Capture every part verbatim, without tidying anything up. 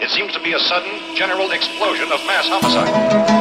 It seems to be a sudden, general explosion of mass homicide.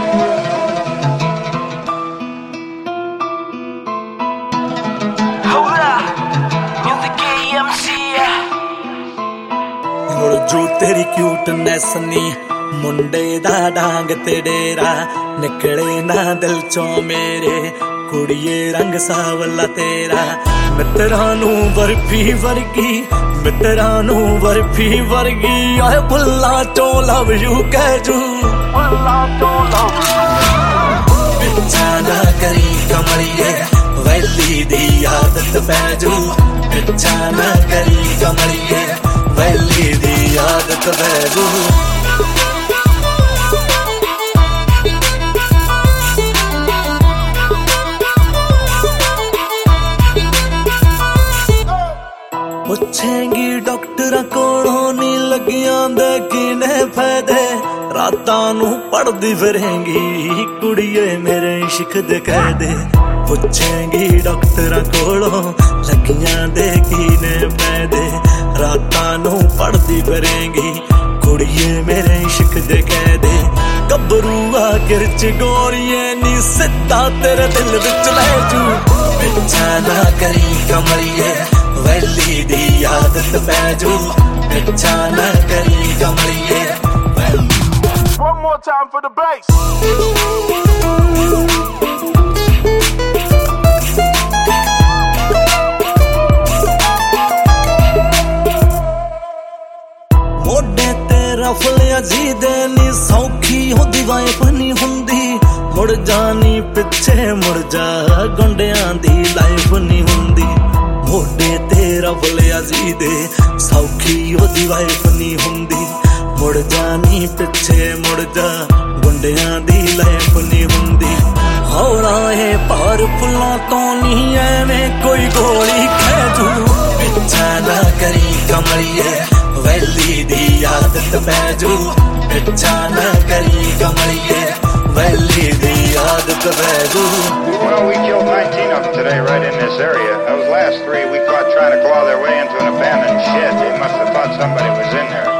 जो तेरी cuteness नी मुंडे दा डांग ते डेरा निकले ना दिल चो मेरे कुड़िए रंग सावला तेरा मित्रा नू बर्फी वर्गी मित्रा नू बर्फी वर्गी आए बुल्ला चो लव यू कह जू बुल्ला चो लव पिछा ना करी कमलिए वैली दी आदत पैजू पिछा ना करी कमलिए वैली दी आदत पैजू पुछेंगी डॉक्टर कोलों नी लगियां दे किने फायदे रातां नू पढ़दी फिरेंगी कुड़िए मेरे इश्क दे कायदे पुछेंगी डॉक्टर कोलों लगियां दे किने फायदे रातां नू पढ़दी फिरेंगी कुड़िए मेरे इश्क दे कायदे गबरूआ किरच गोरिए नी सिद्धा तेरे दिल विच लै जू पिछा ना करी कमलिए वैली दी आदत पैजू पिछा ना करी कमलिए One more time for the bass. मोडे ते रफलिया जी देनी सौखी होंदी वाइफ नहीं हुंदी मुड़ जानी पिछे मुड़ जा गुंडियां दी लाइफ नहीं हुंदी मोडे ते रफलिया जी दे सौखी होंदी वाइफ नहीं हुंदी मुड़ जानी पिछे मुड़ जा गुंडियां दी लाइफ नहीं हुंदी हौला है पार फुल्लां तो नहीं एवें कोई गोली खेजू पिछा ना करी कमलिए वैली दी आदत पैजू पिछा ना करी कमलिए वैली दी आदत पैजू. Well, we killed nineteen of them today right in this area. Those last three we caught trying to claw their way into an abandoned shed. They must have thought somebody was in there.